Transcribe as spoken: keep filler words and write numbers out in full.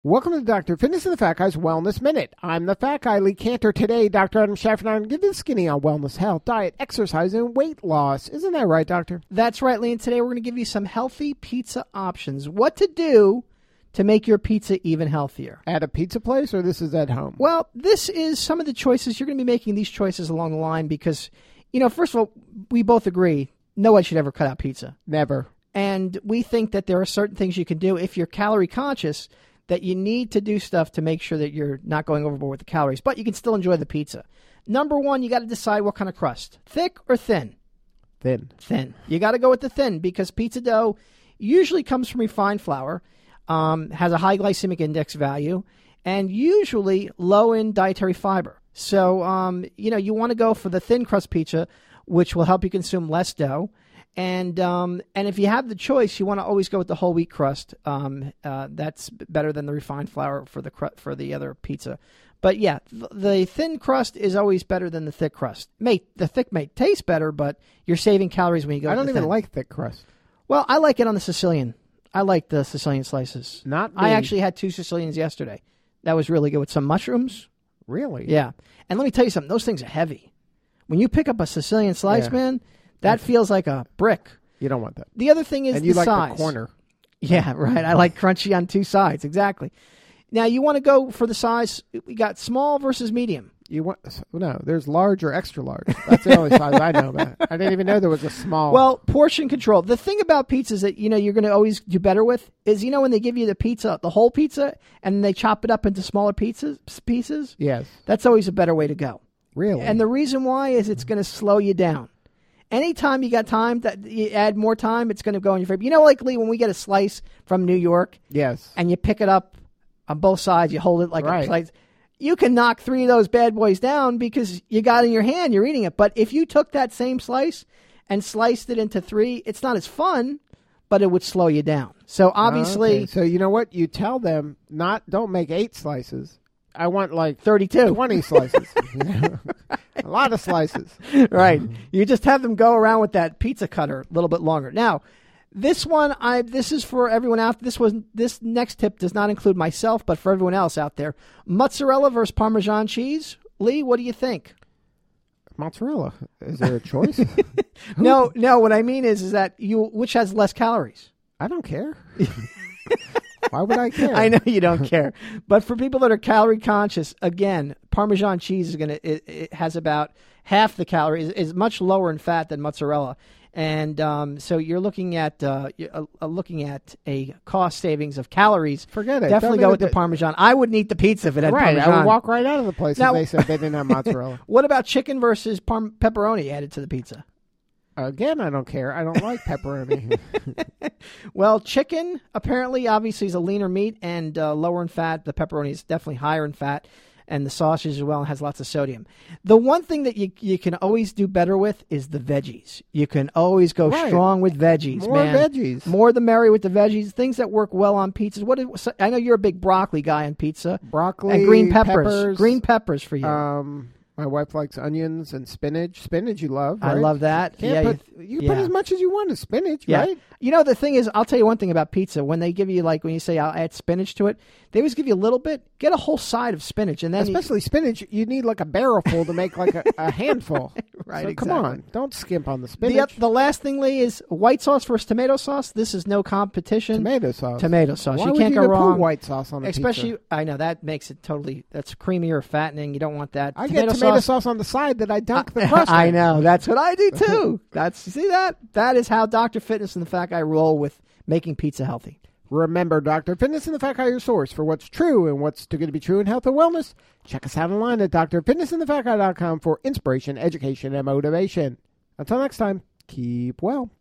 Welcome to Doctor Fitness and the Fat Guy's Wellness Minute. I'm the Fat Guy, Lee Cantor. Today, Doctor Adam Schefter and I are going to give you the skinny on wellness, health, diet, exercise, and weight loss. Isn't that right, Doctor? That's right, Lee. And today we're going to give you some healthy pizza options. What to do to make your pizza even healthier. At a pizza place, or this is at home? Well, this is some of the choices. You're going to be making these choices along the line because, you know, first of all, we both agree no one should ever cut out pizza. Never. And we think that there are certain things you can do if you're calorie conscious, that you need to do stuff to make sure that you're not going overboard with the calories, but you can still enjoy the pizza. Number one, you got to decide what kind of crust, thick or thin. Thin. Thin. You got to go with the thin because pizza dough usually comes from refined flour, um, has a high glycemic index value, and usually low in dietary fiber. So, um, you know, you want to go for the thin crust pizza, which will help you consume less dough. And um, and if you have the choice, you want to always go with the whole wheat crust. Um, uh, that's better than the refined flour for the cr- for the other pizza. But yeah, th- the thin crust is always better than the thick crust. May the thick may taste better, but you're saving calories when you go. I with don't the even thin. like thick crust. Well, I like it on the Sicilian. I like the Sicilian slices. Not me. I actually had two Sicilians yesterday. That was really good with some mushrooms. Really? Yeah. And let me tell you something. Those things are heavy. When you pick up a Sicilian slice, Yeah. man. That feels like a brick. You don't want that. The other thing is and you the like size. the corner. Yeah, right. I like crunchy on two sides. Exactly. Now, you want to go for the size. We got small versus medium. You want no? There's large or extra large. That's the only size I know about. I didn't even know there was a small. Well, portion control. The thing about pizzas that you know you're going to always do better with is you know when they give you the pizza, the whole pizza, and they chop it up into smaller pizzas pieces. Yes. That's always a better way to go. Really? And the reason why is it's going to slow you down. Anytime you got time, that you add more time, it's going to go in your favor. You know, like, Lee, when we get a slice from New York, yes, and you pick it up on both sides, you hold it like right. a slice, you can knock three of those bad boys down because you got it in your hand, you're eating it. But if you took that same slice and sliced it into three, it's not as fun, but it would slow you down. So obviously... Okay. So you know what? You tell them, not don't make eight slices. I want like thirty-two. twenty slices. A lot of slices. Right. You just have them go around with that pizza cutter a little bit longer. Now, this one, I this is for everyone out. This was this next tip does not include myself, but for everyone else out there. Mozzarella versus Parmesan cheese. Lee, what do you think? Mozzarella. Is there a choice? no, no. What I mean is, is that you which has less calories. I don't care. Why would I care? I know you don't care. But for people that are calorie conscious, again, Parmesan cheese is going to, it, it has about half the calories, is much lower in fat than mozzarella. And um, so you're looking at uh, you're, uh, looking at a cost savings of calories. Forget it. Definitely Don't go with do the Parmesan. I wouldn't eat the pizza if it had right, Parmesan. I would walk right out of the place now, if they said they didn't have mozzarella. What about chicken versus parm- pepperoni added to the pizza? Again, I don't care. I don't like pepperoni. Well, chicken apparently, obviously, is a leaner meat and uh, lower in fat. The pepperoni is definitely higher in fat, and the sausage as well has lots of sodium. The one thing that you you can always do better with is the veggies. You can always go right. strong with veggies, More man. veggies. More the merrier with the veggies. Things that work well on pizzas. What is, I know you're a big broccoli guy on pizza. Broccoli, and green peppers. peppers. Green peppers for you. Um, my wife likes onions and spinach. Spinach you love, right? I love that. Can't yeah, put, you, you can yeah. put as much as you want of spinach, yeah. right? You know, the thing is, I'll tell you one thing about pizza. When they give you, like, when you say, I'll add spinach to it, they always give you a little bit. Get a whole side of spinach. And then Especially you, spinach, you need like a barrel full to make like a, a handful. Right, so exactly. come on. Don't skimp on the spinach. The, the last thing, Lee, is white sauce versus tomato sauce. This is no competition. Tomato sauce. Tomato sauce. Why you would can't you go even wrong. Put white sauce on a Especially, pizza? I know, that makes it totally, that's creamier, fattening. You don't want that. I tomato get tomato sauce. sauce on the side that I dunk I, the crust I in. know. That's what I do, too. That's See that? That is how Doctor Fitness and the Fat Guy roll with making pizza healthy. Remember, Doctor Fitness and the Fat Guy, your source for what's true and what's too good to be true in health and wellness. Check us out online at dr fitness and the fat guy dot com for inspiration, education, and motivation. Until next time, keep well.